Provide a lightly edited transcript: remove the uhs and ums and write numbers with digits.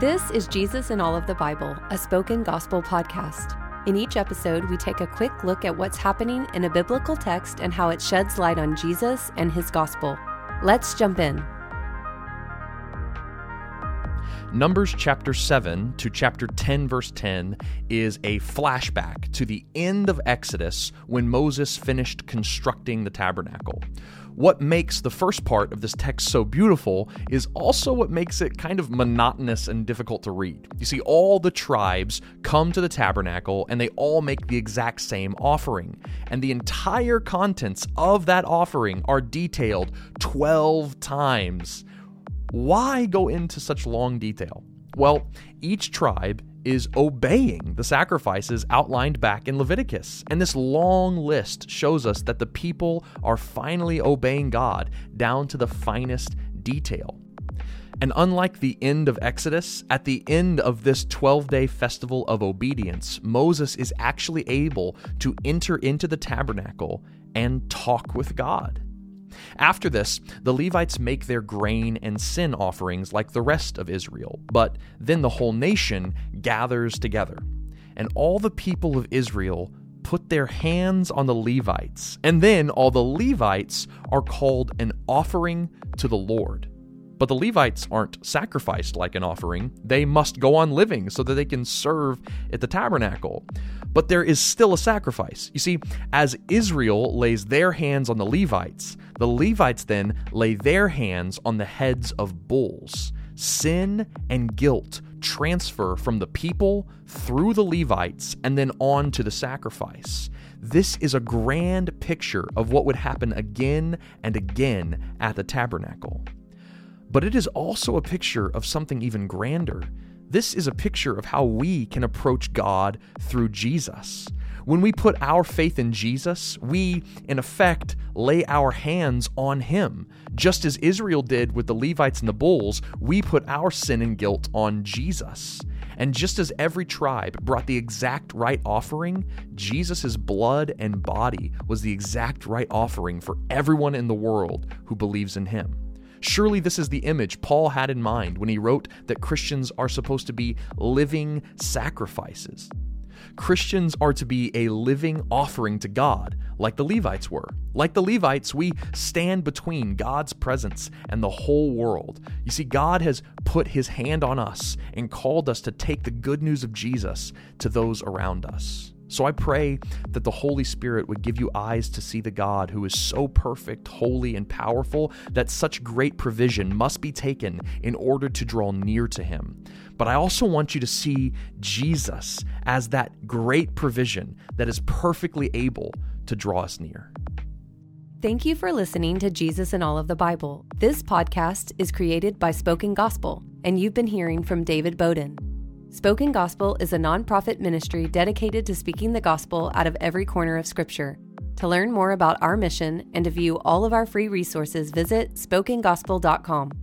This is Jesus in All of the Bible, a spoken gospel podcast. In each episode, we take a quick look at what's happening in a biblical text and how it sheds light on Jesus and his gospel. Let's jump in. Numbers chapter 7 to chapter 10 verse 10 is a flashback to the end of Exodus when Moses finished constructing the tabernacle. What makes the first part of this text so beautiful is also what makes it kind of monotonous and difficult to read. You see, all the tribes come to the tabernacle and they all make the exact same offering. And the entire contents of that offering are detailed 12 times. Why go into such long detail? Well, each tribe is obeying the sacrifices outlined back in Leviticus. And this long list shows us that the people are finally obeying God down to the finest detail. And unlike the end of Exodus, at the end of this 12-day festival of obedience, Moses is actually able to enter into the tabernacle and talk with God. After this, the Levites make their grain and sin offerings like the rest of Israel, but then the whole nation gathers together. And all the people of Israel put their hands on the Levites, and then all the Levites are called an offering to the Lord. But the Levites aren't sacrificed like an offering. They must go on living so that they can serve at the tabernacle. But there is still a sacrifice. You see, as Israel lays their hands on the Levites then lay their hands on the heads of bulls. Sin and guilt transfer from the people through the Levites and then on to the sacrifice. This is a grand picture of what would happen again and again at the tabernacle. But it is also a picture of something even grander. This is a picture of how we can approach God through Jesus. When we put our faith in Jesus, we, in effect, lay our hands on him. Just as Israel did with the Levites and the bulls, we put our sin and guilt on Jesus. And just as every tribe brought the exact right offering, Jesus' blood and body was the exact right offering for everyone in the world who believes in him. Surely this is the image Paul had in mind when he wrote that Christians are supposed to be living sacrifices. Christians are to be a living offering to God, like the Levites were. Like the Levites, we stand between God's presence and the whole world. You see, God has put his hand on us and called us to take the good news of Jesus to those around us. So I pray that the Holy Spirit would give you eyes to see the God who is so perfect, holy, and powerful that such great provision must be taken in order to draw near to him. But I also want you to see Jesus as that great provision that is perfectly able to draw us near. Thank you for listening to Jesus in All of the Bible. This podcast is created by Spoken Gospel, and you've been hearing from David Bowden. Spoken Gospel is a nonprofit ministry dedicated to speaking the gospel out of every corner of Scripture. To learn more about our mission and to view all of our free resources, visit spokengospel.com.